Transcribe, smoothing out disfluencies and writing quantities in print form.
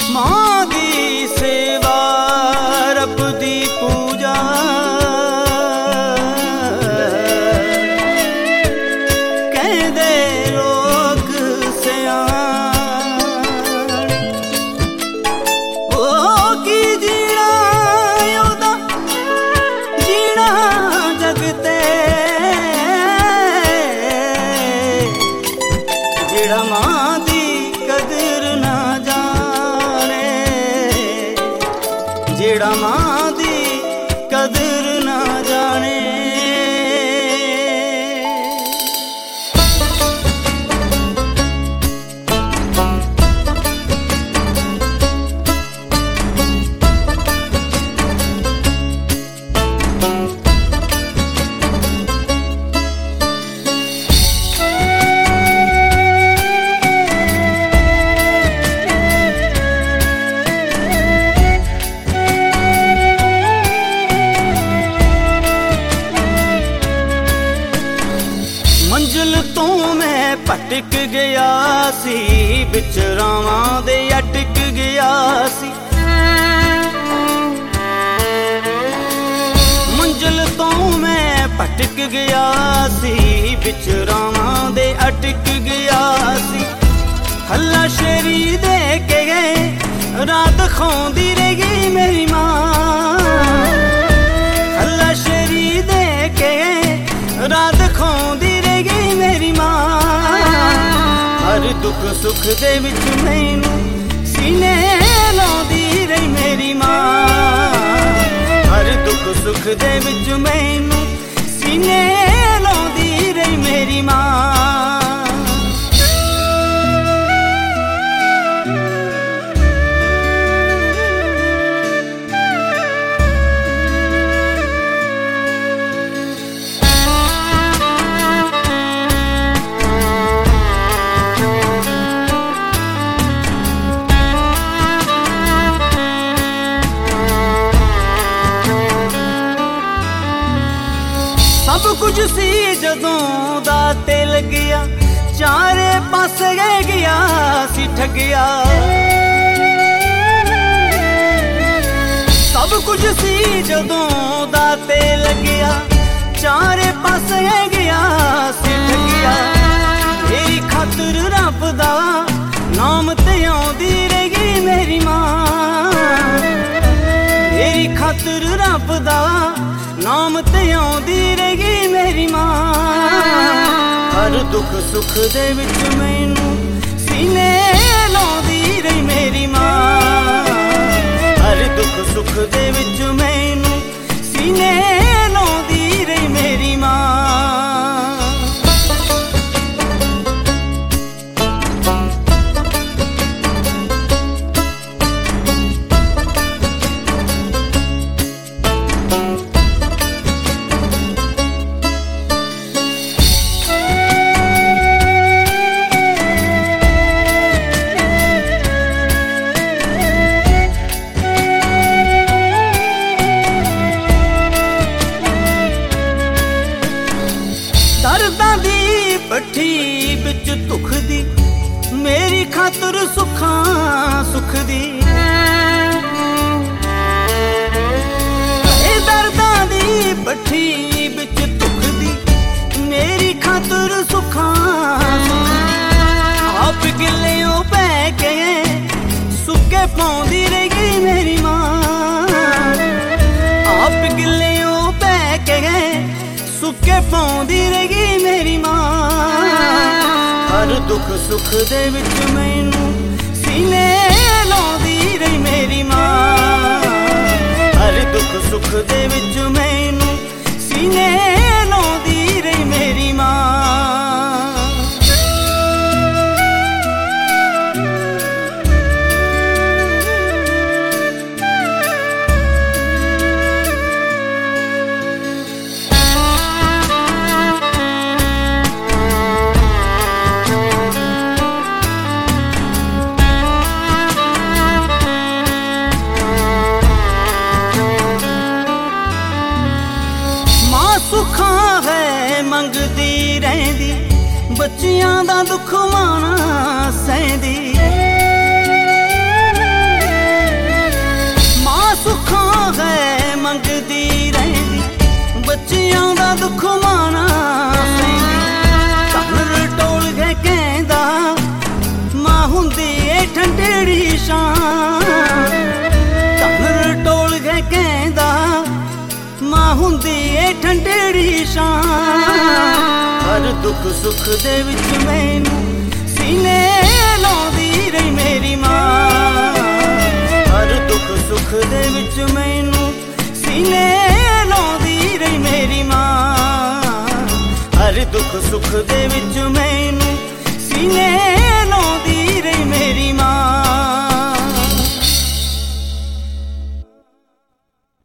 मां दी सेवा रब दी पूजा कहदे लोग सियाण ओ की जीना ओदा जीना जग ते जेड़ा मां दी कदर ना जाने जेड़ा मां दी कदर ना जाने मंजिल तो मैं भटक गया सी बिच रावां दे अटक गया सी मंजिल तो मैं भटक गया सी बिच रावां दे अटक गया सी हल्ला शेरी दे के गए रात खोंदी रही मेरी मां हल्ला शेरी दे के गए रात खोंदी मेरी मां हर दुख सुख दे विच मैनू सीने लाउंदी रही मेरी मां हर दुख सुख दे विच मैनू सीने लाउंदी रही मेरी मां सब कुछ सी जदों दा ते लगिया चारे पासे गया सी ठगिया सब कुछ सी जदों दा ते लगिया चारे पासे गया सी ठगिया मेरी खातर रब दा नाम ते आउंदी रही मेरी मां मेरी खातर रब दा नाम ते आउंदी रही मेरी मां हर दुख सुख दे विच मैनू सीने लाउंदी रही मेरी मां हर दुख सुख दे विच मैनू सीने लाउंदी रही मेरी मां दर्दां दी भट्ठी बिच दुख दी मेरी खातर सुखां सुख दी दर्दां दी भट्ठी बिच दुख दी मेरी खातर सुखां सुख दी आप गिल्लियों पै के सुके पाउंदी रही मेरी मां आप गिल्लियों पै के सुके पाउंदी रही मेरी मां हर दुख सुख दे विच मैनू सीने लाउंदी रही मेरी मां हर दुख सुख दे विच मैनू सीने लाउंदी रही मेरी मां मंगदी रहंदी बच्चियां दा दुख माना सहंदी दुख सुख दे विच मैनू सीने लाउंदी रही मेरी मां। हर दुख सुख दे विच मैनू सीने लाउंदी रही मेरी मां। हर दुख सुख दे विच